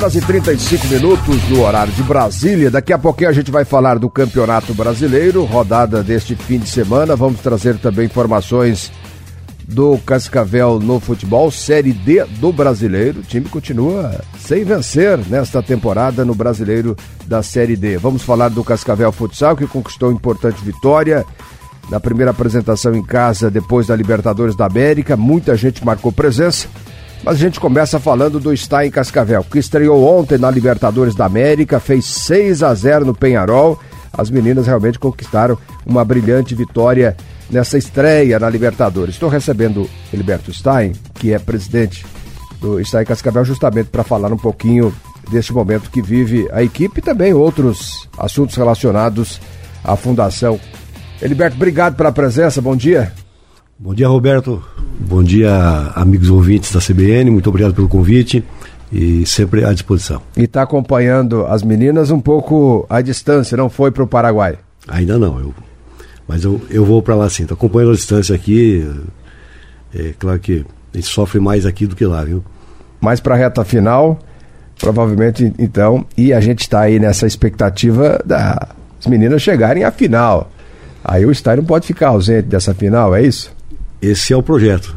6h35 no horário de Brasília. Daqui a pouquinho a gente vai falar do Campeonato Brasileiro, rodada deste fim de semana. Vamos trazer também informações do Cascavel no futebol, Série D do Brasileiro. O time continua sem vencer nesta temporada no Brasileiro da Série D. Vamos falar do Cascavel Futsal, que conquistou importante vitória na primeira apresentação em casa depois da Libertadores da América. Muita gente marcou presença. Mas a gente começa falando do Stein Cascavel, que estreou ontem na Libertadores da América, fez 6-0 no Peñarol. As meninas realmente conquistaram uma brilhante vitória nessa estreia na Libertadores. Estou recebendo o Heriberto Stein, que é presidente do Stein Cascavel, justamente para falar um pouquinho deste momento que vive a equipe e também outros assuntos relacionados à fundação. Heriberto, obrigado pela presença, bom dia. Bom dia, Roberto. Bom dia, amigos ouvintes da CBN. Muito obrigado pelo convite e sempre à disposição. E está acompanhando as meninas um pouco à distância, não foi para o Paraguai? Ainda não, mas eu vou para lá sim. Estou acompanhando a distância aqui. É claro que a gente sofre mais aqui do que lá, viu? Mais para a reta final, provavelmente então, e a gente está aí nessa expectativa das meninas chegarem à final. Aí o Stein não pode ficar ausente dessa final, é isso? Esse é o projeto.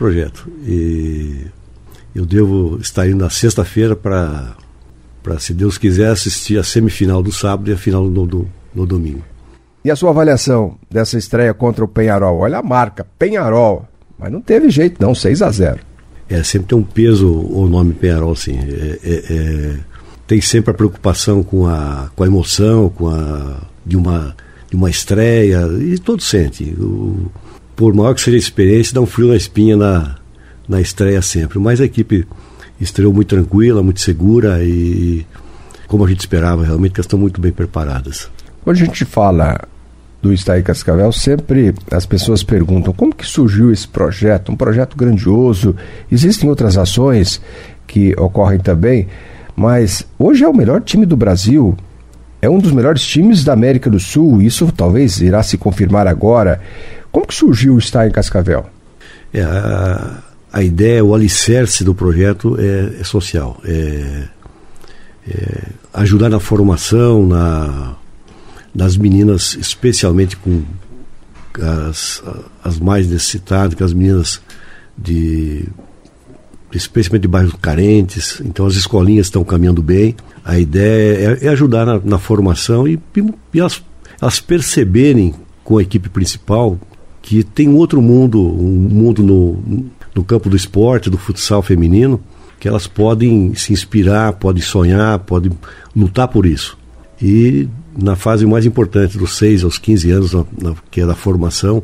E eu devo estar indo na sexta-feira para, se Deus quiser, assistir a semifinal do sábado e a final no domingo. E a sua avaliação dessa estreia contra o Peñarol? Olha a marca, Peñarol, mas não teve jeito não, 6-0. Sempre tem um peso o nome Peñarol, sim. Tem sempre a preocupação com a emoção, de uma estreia, e todos sentem. Por maior que seja a experiência, dá um frio na espinha na estreia sempre. Mas a equipe estreou muito tranquila, muito segura e, como a gente esperava, realmente, que elas estão muito bem preparadas. Quando a gente fala do Stein Cascavel, sempre as pessoas perguntam como que surgiu esse projeto, um projeto grandioso. Existem outras ações que ocorrem também, mas hoje é o melhor time do Brasil, é um dos melhores times da América do Sul, isso talvez irá se confirmar agora. Como que surgiu o Stein Cascavel? A ideia, o alicerce do projeto é social, ajudar na formação das meninas, especialmente com as mais necessitadas, com as meninas especialmente de bairros carentes. Então as escolinhas estão caminhando bem. A ideia é ajudar na formação e elas perceberem com a equipe principal que tem um outro mundo, um mundo no campo do esporte, do futsal feminino, que elas podem se inspirar, podem sonhar, podem lutar por isso. E na fase mais importante, dos 6 aos 15 anos, que é da formação,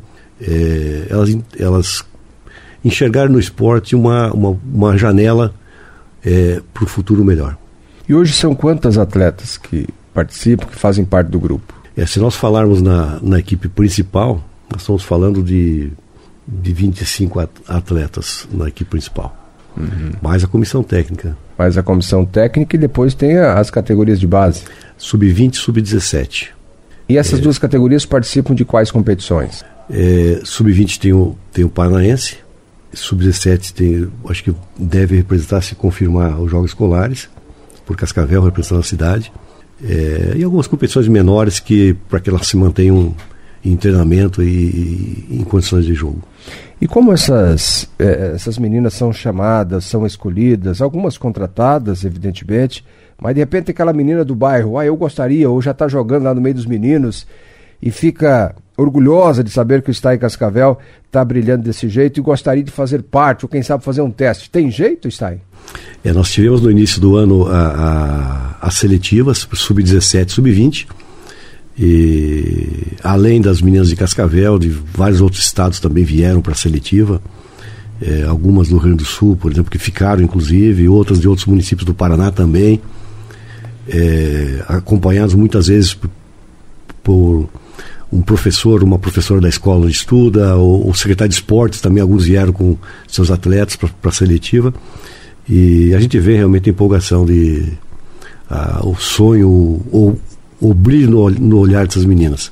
elas enxergarem no esporte uma janela para o futuro melhor. E hoje são quantas atletas que participam, que fazem parte do grupo? Se nós falarmos na equipe principal, nós estamos falando de 25 atletas na equipe principal. Uhum. Mais a comissão técnica. Mais a comissão técnica e depois tem as categorias de base. Sub-20 e Sub-17. E essas duas categorias participam de quais competições? Sub-20 tem o Paranaense. Sub-17 acho que deve representar, se confirmar, os Jogos Escolares, por Cascavel representando a cidade. E algumas competições menores para que elas se mantenham em treinamento e em condições de jogo. E como essas meninas são chamadas, são escolhidas, algumas contratadas, evidentemente, mas de repente aquela menina do bairro, eu gostaria, ou já está jogando lá no meio dos meninos, e fica orgulhosa de saber que o Stein Cascavel está brilhando desse jeito e gostaria de fazer parte, ou quem sabe fazer um teste. Tem jeito, Stein? Nós tivemos no início do ano as seletivas para o Sub-17 e Sub-20, e além das meninas de Cascavel, de vários outros estados também vieram para a seletiva, algumas do Rio Grande do Sul, por exemplo, que ficaram inclusive, e outras de outros municípios do Paraná também, acompanhados muitas vezes por um professor, uma professora da escola onde estuda, ou o secretário de esportes também, alguns vieram com seus atletas para a seletiva, e a gente vê realmente a empolgação o sonho, o brilho no olhar dessas meninas.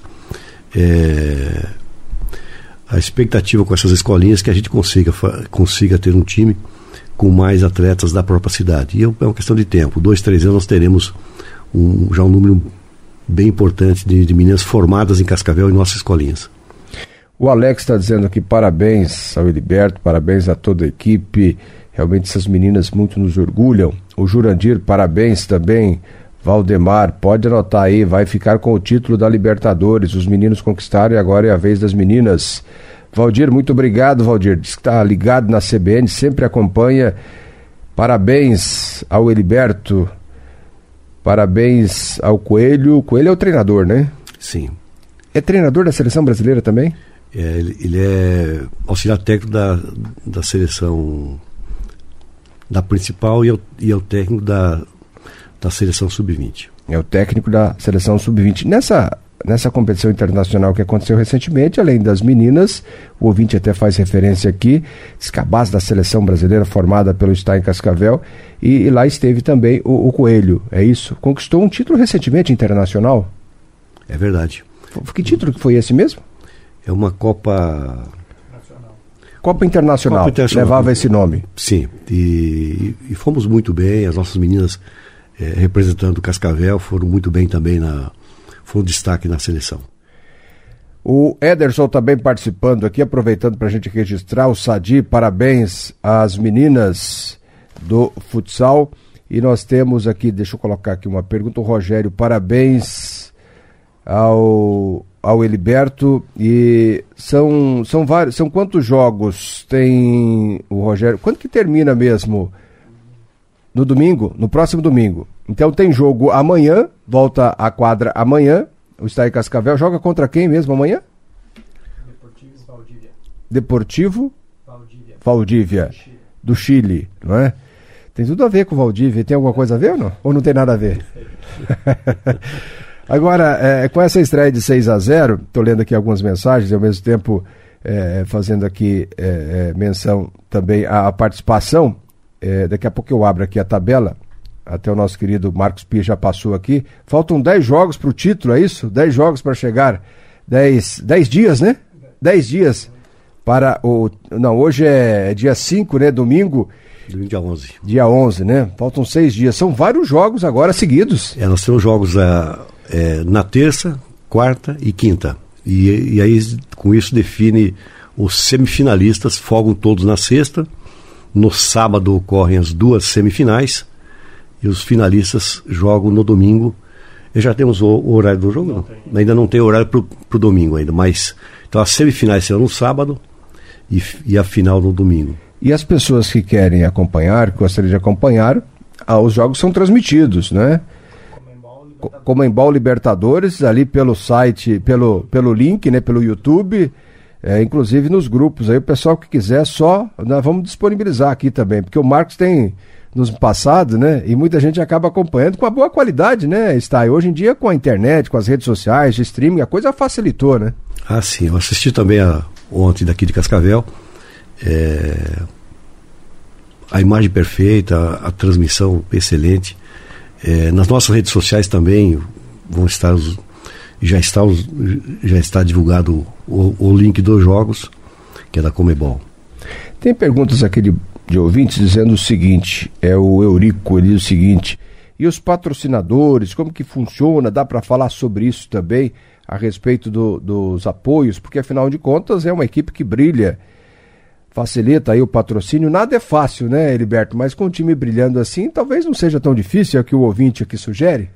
A expectativa com essas escolinhas é que a gente consiga ter um time com mais atletas da própria cidade. E é uma questão de tempo. 2, 3 anos nós teremos já um número bem importante de meninas formadas em Cascavel em nossas escolinhas. O Alex está dizendo aqui parabéns ao Eliberto, parabéns a toda a equipe. Realmente essas meninas muito nos orgulham. O Jurandir, parabéns também. Valdemar, pode anotar aí, vai ficar com o título da Libertadores. Os meninos conquistaram e agora é a vez das meninas. Valdir, muito obrigado, Valdir. Diz que está ligado na CBN, sempre acompanha. Parabéns ao Eliberto. Parabéns ao Coelho. O Coelho é o treinador, né? Sim. É treinador da seleção brasileira também? Ele é auxiliar técnico da seleção da principal e é o técnico da seleção sub-20. É o técnico da seleção sub-20. Nessa competição internacional que aconteceu recentemente, além das meninas, o ouvinte até faz referência aqui, diz que a base da seleção brasileira formada pelo Stein Cascavel, e lá esteve também o Coelho, é isso? Conquistou um título recentemente internacional? É verdade. Que título que foi esse mesmo? É uma Copa Internacional. Levava esse nome. Sim, e fomos muito bem, as nossas meninas representando o Cascavel foram muito bem também, foi um destaque na seleção. O Ederson também participando aqui, aproveitando para a gente registrar, o Sadi, parabéns às meninas do futsal. E nós temos aqui, deixa eu colocar aqui uma pergunta, o Rogério, parabéns ao Eliberto. E são vários, são quantos jogos tem o Rogério? Quando que termina mesmo? No domingo? No próximo domingo. Então tem jogo amanhã, volta à quadra amanhã. O Stein Cascavel joga contra quem mesmo amanhã? Deportivo Valdívia, do Chile, não é? Tem tudo a ver com o Valdívia. Tem alguma coisa a ver ou não? Ou não tem nada a ver? Agora, com essa estreia de 6-0, estou lendo aqui algumas mensagens e ao mesmo tempo fazendo aqui menção também à participação. Daqui a pouco eu abro aqui a tabela, até o nosso querido Marcos Pia já passou aqui. Faltam 10 jogos para o título, é isso? 10 jogos para chegar. 10 dias, né? 10 dias para o... Não, hoje é dia 5, né? Domingo. Dia 11. Dia 11, né? Faltam 6 dias. São vários jogos agora seguidos. Nós temos jogos na terça, quarta e quinta. E aí, com isso, define os semifinalistas, folgam todos na sexta. No sábado ocorrem as 2 semifinais e os finalistas jogam no domingo. E já temos o horário do jogo? Não? Ainda não tem horário para o domingo ainda, mas então as semifinais serão no sábado e a final no domingo. E as pessoas que querem acompanhar, que gostariam de acompanhar, os jogos são transmitidos, né? Comembol Libertadores, ali pelo site, pelo link, né? Pelo YouTube. Inclusive nos grupos aí, o pessoal que quiser nós vamos disponibilizar aqui também, porque o Marcos tem nos passado, né, e muita gente acaba acompanhando com uma boa qualidade, né, está hoje em dia com a internet, com as redes sociais, de streaming, a coisa facilitou, né? Ah, sim, eu assisti também ontem daqui de Cascavel, a imagem perfeita, a transmissão excelente, nas nossas redes sociais também vão estar já está divulgado o link dos jogos, que é da Comebol. Tem perguntas aqui de ouvintes dizendo o seguinte, o Eurico, ele diz o seguinte, e os patrocinadores, como que funciona? Dá para falar sobre isso também, a respeito dos apoios, porque afinal de contas é uma equipe que brilha, facilita aí o patrocínio, nada é fácil, né, Eliberto? Mas com o time brilhando assim, talvez não seja tão difícil, é o que o ouvinte aqui sugere?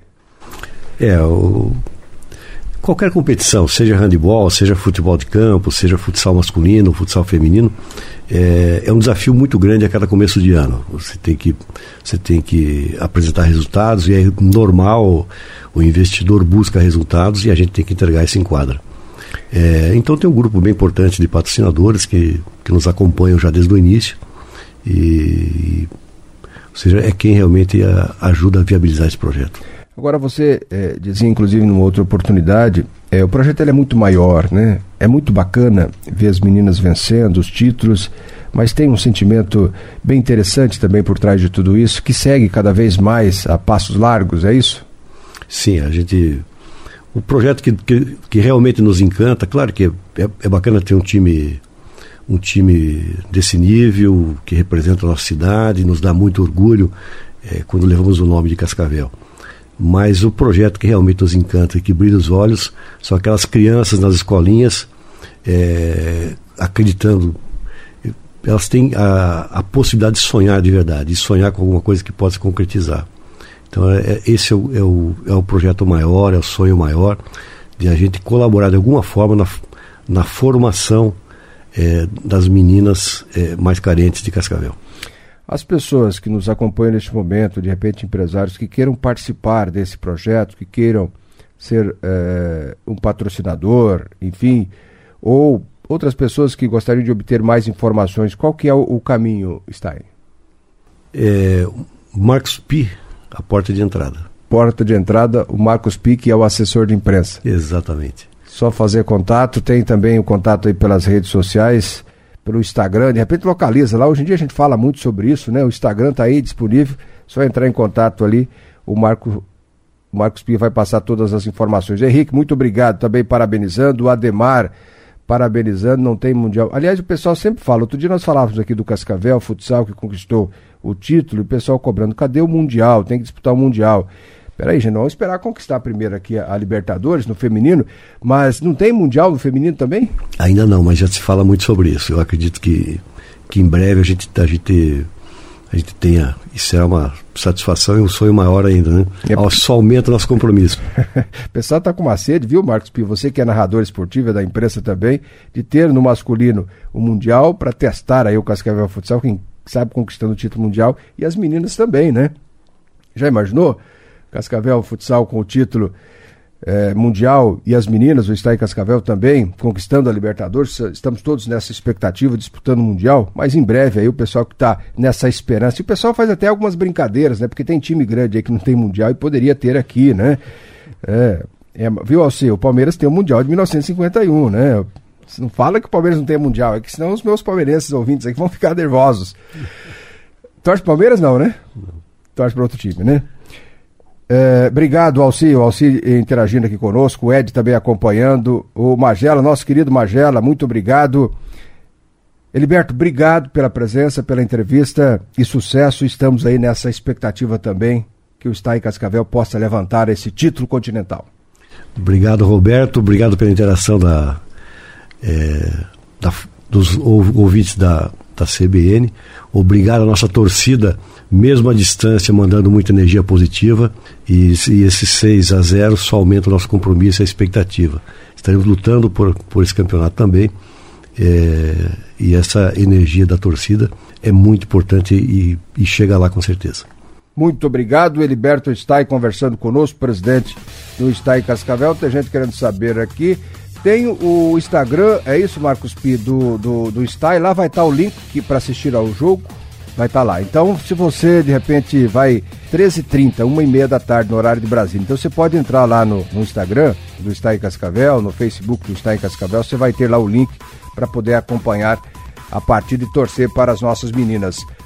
Qualquer competição, seja handebol, seja futebol de campo, seja futsal masculino, futsal feminino, é um desafio muito grande a cada começo de ano. Você tem que apresentar resultados e é normal, o investidor busca resultados e a gente tem que entregar isso em quadra. Então tem um grupo bem importante de patrocinadores que nos acompanham já desde o início ou seja, é quem realmente ajuda a viabilizar esse projeto. Agora você dizia, inclusive, numa outra oportunidade, o projeto ele é muito maior, né? É muito bacana ver as meninas vencendo, os títulos, mas tem um sentimento bem interessante também por trás de tudo isso, que segue cada vez mais a passos largos, é isso? Sim, o projeto que realmente nos encanta, claro que é bacana ter um time um time desse nível, que representa a nossa cidade, nos dá muito orgulho quando levamos o nome de Cascavel. Mas o projeto que realmente nos encanta e que brilha os olhos são aquelas crianças nas escolinhas acreditando. Elas têm a possibilidade de sonhar de verdade, de sonhar com alguma coisa que possa se concretizar. Então esse é o projeto maior, é o sonho maior, de a gente colaborar de alguma forma na formação das meninas mais carentes de Cascavel. As pessoas que nos acompanham neste momento, de repente empresários que queiram participar desse projeto, que queiram ser um patrocinador, enfim, ou outras pessoas que gostariam de obter mais informações, qual que é o caminho, Stein? Marcos Pi, a porta de entrada. Porta de entrada, o Marcos Pi, que é o assessor de imprensa. Exatamente. Só fazer contato, tem também o contato aí pelas redes sociais, pelo Instagram, de repente localiza lá. Hoje em dia a gente fala muito sobre isso, né? O Instagram está aí disponível, só entrar em contato ali, o Marcos Pi vai passar todas as informações. Henrique, muito obrigado, também parabenizando, o Ademar parabenizando, não tem mundial. Aliás, o pessoal sempre fala, outro dia nós falávamos aqui do Cascavel, futsal, que conquistou o título, e o pessoal cobrando, cadê o mundial? Tem que disputar o mundial. Peraí, gente, vamos esperar conquistar primeiro aqui a Libertadores no feminino, mas não tem mundial no feminino também? Ainda não, mas já se fala muito sobre isso. Eu acredito que em breve a gente tenha, isso é uma satisfação e um sonho maior ainda, né? Só aumenta o nosso compromisso. O pessoal está com uma sede, viu, Marcos Pio? Você que é narrador esportivo, é da imprensa também, de ter no masculino o mundial para testar aí o Cascavel Futsal, quem sabe conquistando o título mundial, e as meninas também, né? Já imaginou? Cascavel Futsal com o título mundial e as meninas, o Stein Cascavel também, conquistando a Libertadores. Estamos todos nessa expectativa, disputando o mundial, mas em breve aí o pessoal que está nessa esperança, e o pessoal faz até algumas brincadeiras, né? Porque tem time grande aí que não tem mundial e poderia ter aqui, né? Viu, Alceu? O Palmeiras tem o mundial de 1951, né? Você não fala que o Palmeiras não tem mundial, é que senão os meus palmeirenses ouvintes aqui vão ficar nervosos. Torce pro Palmeiras não, né? Torce para outro time, né? Obrigado, Alci. O Alci interagindo aqui conosco, o Ed também acompanhando, o Magela, nosso querido Magela, muito obrigado. Eliberto, obrigado pela presença, pela entrevista e sucesso. Estamos aí nessa expectativa também que o Stein Cascavel possa levantar esse título continental. Obrigado, Roberto, obrigado pela interação dos ouvintes da CBN. Obrigado à nossa torcida, mesmo à distância, mandando muita energia positiva, e esse 6-0 só aumenta o nosso compromisso e a expectativa. Estaremos lutando por esse campeonato também, e essa energia da torcida é muito importante e chega lá com certeza. Muito obrigado, Eliberto Stein conversando conosco, presidente do Stein Cascavel. Tem gente querendo saber aqui. Tem o Instagram, é isso, Marcos Pi, do Stein, lá vai estar o link para assistir ao jogo, vai estar lá. Então, se você, de repente, vai 13h30, 1h30 da tarde, no horário de Brasília, então você pode entrar lá no Instagram do Stein Cascavel, no Facebook do Stein Cascavel, você vai ter lá o link para poder acompanhar a partida e torcer para as nossas meninas.